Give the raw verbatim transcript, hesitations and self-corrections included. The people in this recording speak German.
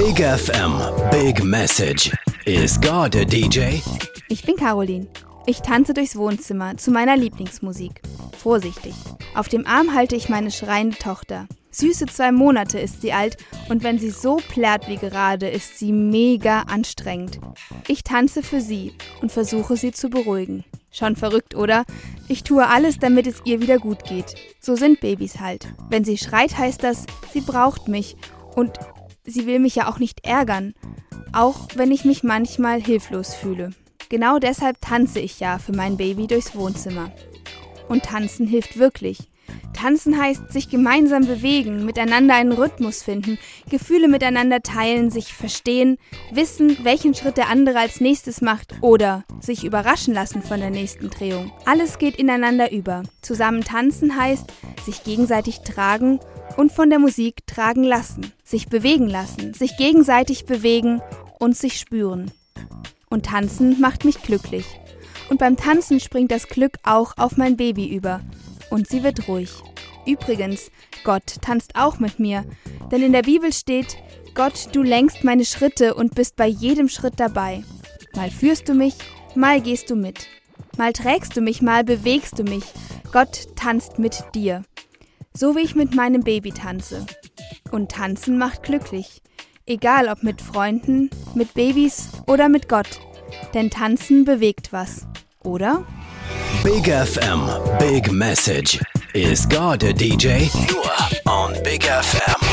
Big F M, Big Message. Is God a D J? Ich bin Caroline. Ich tanze durchs Wohnzimmer zu meiner Lieblingsmusik. Vorsichtig. Auf dem Arm halte ich meine schreiende Tochter. Süße zwei Monate ist sie alt und wenn sie so plärt wie gerade, ist sie mega anstrengend. Ich tanze für sie und versuche sie zu beruhigen. Schon verrückt, oder? Ich tue alles, damit es ihr wieder gut geht. So sind Babys halt. Wenn sie schreit, heißt das, sie braucht mich und sie will mich ja auch nicht ärgern. Auch wenn ich mich manchmal hilflos fühle. Genau deshalb tanze ich ja für mein Baby durchs Wohnzimmer. Und tanzen hilft wirklich. Tanzen heißt sich gemeinsam bewegen, miteinander einen Rhythmus finden, Gefühle miteinander teilen, sich verstehen, wissen, welchen Schritt der andere als nächstes macht oder sich überraschen lassen von der nächsten Drehung. Alles geht ineinander über. Zusammen tanzen heißt sich gegenseitig tragen und von der Musik tragen lassen, sich bewegen lassen, sich gegenseitig bewegen und sich spüren. Und tanzen macht mich glücklich. Und beim Tanzen springt das Glück auch auf mein Baby über. Und sie wird ruhig. Übrigens, Gott tanzt auch mit mir. Denn in der Bibel steht, Gott, du lenkst meine Schritte und bist bei jedem Schritt dabei. Mal führst du mich, mal gehst du mit. Mal trägst du mich, mal bewegst du mich. Gott tanzt mit dir. So wie ich mit meinem Baby tanze. Und tanzen macht glücklich. Egal ob mit Freunden, mit Babys oder mit Gott. Denn tanzen bewegt was, oder? Big F M, Big Message. Is God a D J? Nur on Big F M.